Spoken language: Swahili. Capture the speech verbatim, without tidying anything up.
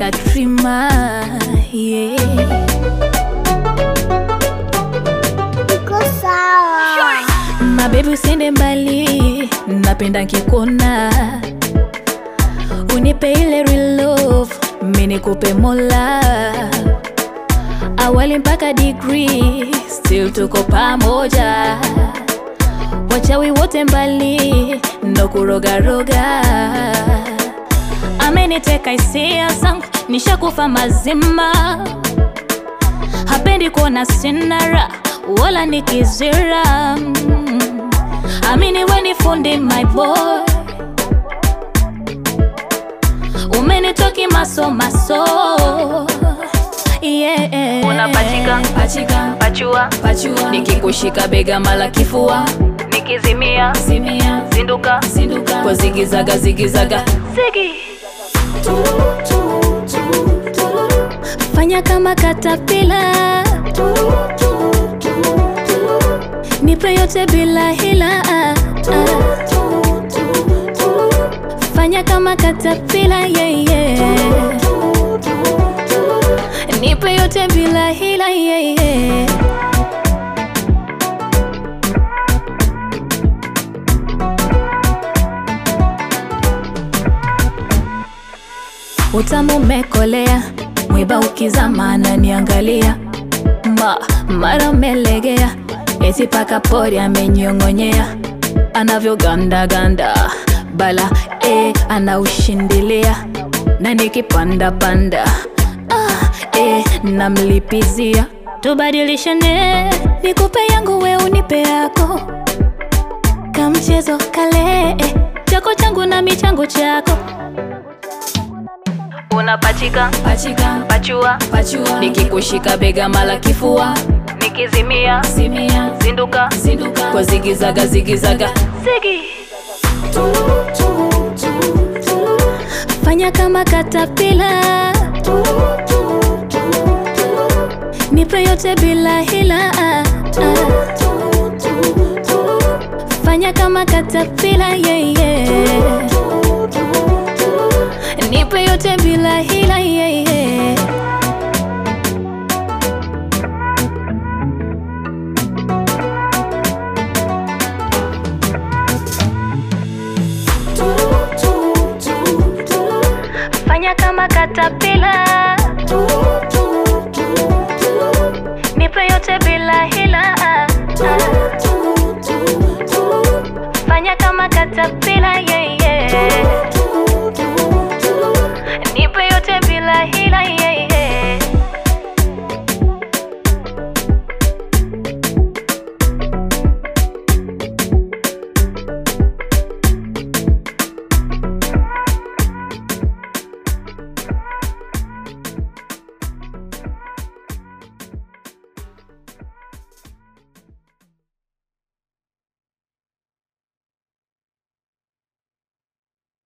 Katrina, yeah. My baby usende mbali, napenda nkikuona. Unipe ile real love, mimi nikupe mola. Awali mpaka degree, still tuko pamoja. Wachawi wote mbali, ndo kuroga roga. Ameniteka hisia zangu, nishakufa mazima. Hapendi kuona sinara, wala nikizira. Amini we ni fundi my boy. Umenitoki maso maso, yeah. Unapachika, pachika, pachua, pachua. nikikushika bega mala kifua, nikizimia, zimia, zinduka, zinduka. kwa zigizaga zigizaga Ziggy. Fanya kama caterpillar, nipe yote bila hila. Fanya kama caterpillar, yeah, yeah. Nipe yote bila hila, yeah, yeah. Utamu mekolea, mwiba ukizama na niangalia. Ma, mara melegea, eti paka pori amenyongonyea. Anavyo ganda ganda, bala eh, anaushindilia. Na nikipanda panda, ah, eh, namlipizia. Tubadilishane, nikupe yangu we unipe yako. Kamchezo kale, eh, chako changu na michangu chako. Unapachika, Pachika, pachua, pachua. nikikushika bega mala kifua, nikizimia, Zimia, zinduka, zinduka. kwa zigizaga zigizaga Ziggy. Fanya kama caterpillar, nipe yote bila hila. Fanya kama caterpillar, yeah, yeah. Nipe yote bila hila, yeah, yeah. Fanya kama caterpillar, nipe yote bila hila. Fanya kama caterpillar, yeah, yeah.